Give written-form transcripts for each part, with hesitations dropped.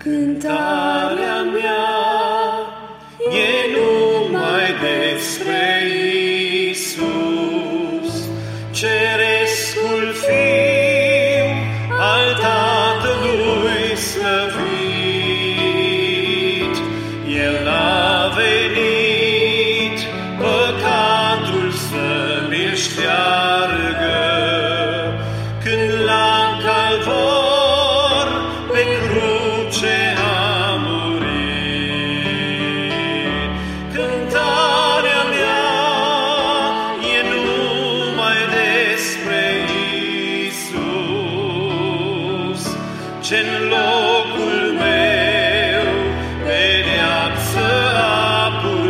Cântarea mea e numai despre Iisus, cerescul Fiu al Tatălui slăvit. El a venit păcatul să mi-l șteargă, când la Calvar pe cruce a murit. Cântarea mea e numai despre Iisus, ce-n locul meu pedeapsă a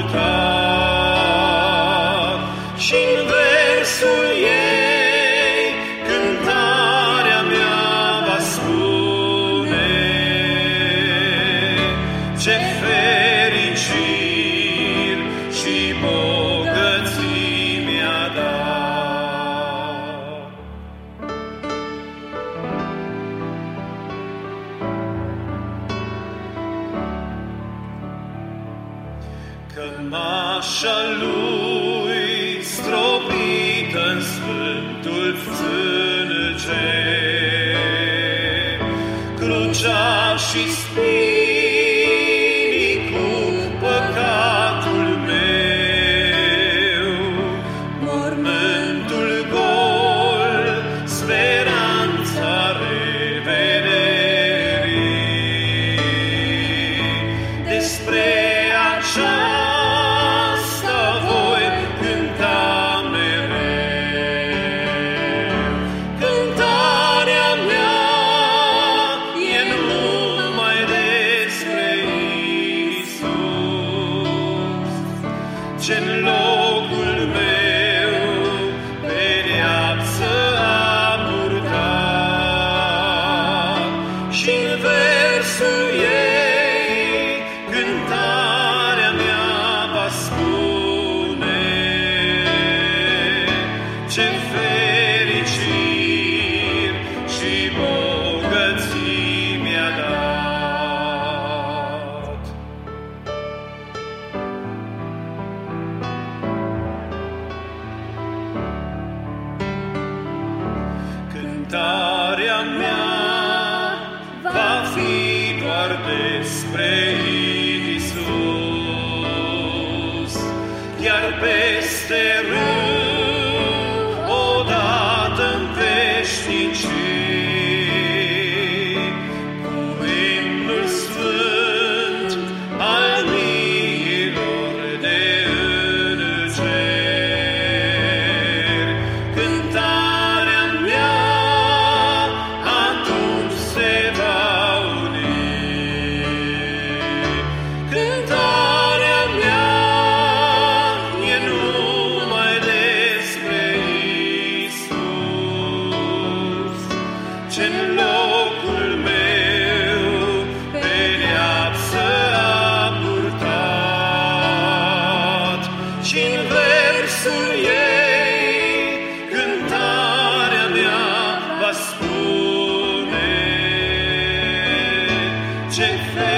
purtat. Și-n versul ei cântarea mea va spune, ce fericiri și bogății mi-a dat. Cămașa lui stropită-n sfântul sânge, crucea și spinii cu păcatul meu, mormântul gol, speranța revederii. Despre aceasta voi cânta mereu. Cântarea mea e numai despre Iisus, ce-n locul meu pedeapsă a purtat. Și-n versul ei cântarea mea va spune, ce fericiri și bogății mi-a dat. Cântarea mea va fi doar despre Iisus, chiar peste râu, odată-n veșnicii, cu imnul sfânt al miilor de îngeri. Cântarea mea atunci se va uni. Cântarea mea e numai despre Iisus, ce-n locul meu pedeapsă a purtat. Și-n versul ei cântarea mea va spune, ce